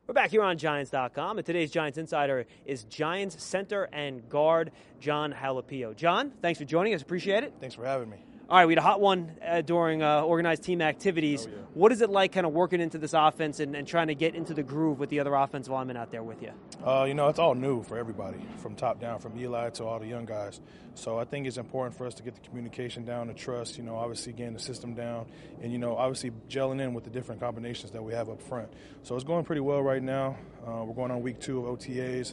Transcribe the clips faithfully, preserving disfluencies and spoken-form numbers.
We're back here on Giants dot com, and today's Giants Insider is Giants center and guard Jon Halapio. John, thanks for joining us. Appreciate it. Thanks for having me. All right, we had a hot one uh, during uh, organized team activities. Oh, yeah. What is it like kind of working into this offense and, and trying to get into the groove with the other offensive linemen out there with you? Uh, you know, it's all new for everybody, from top down, from Eli to all the young guys. So I think it's important for us to get the communication down, the trust, you know, obviously getting the system down, and, you know, obviously gelling in with the different combinations that we have up front. So it's going pretty well right now. Uh, we're going on week two of O T As,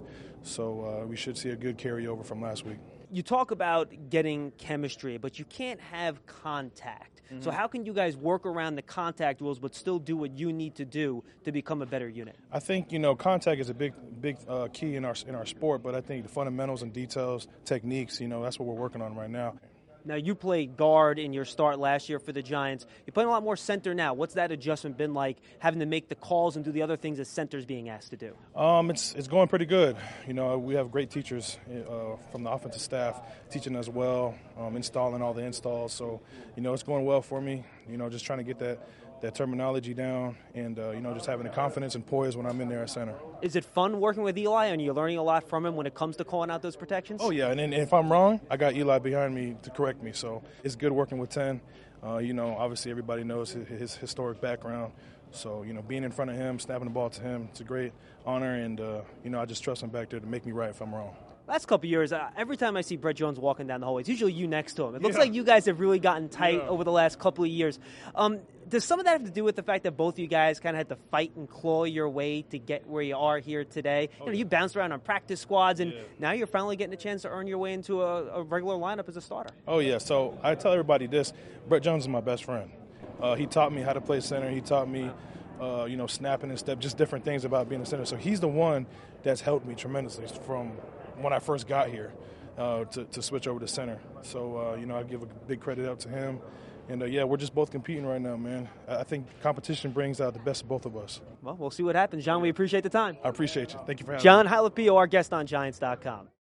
so uh, we should see a good carryover from last week. You talk about getting chemistry, but you can't have contact. Mm-hmm. So how can you guys work around the contact rules but still do what you need to do to become a better unit? I think, you know, contact is a big big uh, key in our in our sport, but I think the fundamentals and details, techniques, you know, that's what we're working on right now. Now, you played guard in your start last year for the Giants. You're playing a lot more center now. What's that adjustment been like, having to make the calls and do the other things that center's being asked to do? Um, it's it's going pretty good. You know, we have great teachers uh, from the offensive staff teaching us well, um, installing all the installs. So, you know, it's going well for me. You know, just trying to get that, that terminology down and, uh, you know, just having the confidence and poise when I'm in there at center. Is it fun working with Eli, and you're learning a lot from him when it comes to calling out those protections? Oh, yeah, and, and if I'm wrong, I got Eli behind me to correct me. So it's good working with ten. Uh, you know, obviously everybody knows his, his historic background. So, you know, being in front of him, snapping the ball to him, it's a great honor. And, uh, you know, I just trust him back there to make me right if I'm wrong. Last couple of years, uh, every time I see Brett Jones walking down the hallway, it's usually you next to him. It looks Yeah. like you guys have really gotten tight Yeah. over the last couple of years. Um, does some of that have to do with the fact that both of you guys kind of had to fight and claw your way to get where you are here today? Oh, you know, yeah. you bounced around on practice squads, and Yeah. now you're finally getting a chance to earn your way into a, a regular lineup as a starter. Oh, yeah. So I tell everybody this. Brett Jones is my best friend. Uh, he taught me how to play center. He taught me, uh, you know, snapping and step, just different things about being a center. So he's the one that's helped me tremendously from when I first got here uh, to, to switch over to center. So, uh, you know, I give a big credit out to him. And, uh, yeah, we're just both competing right now, man. I think competition brings out the best of both of us. Well, we'll see what happens. John, we appreciate the time. I appreciate you. Thank you for having me. Jon Halapio, our guest on Giants dot com.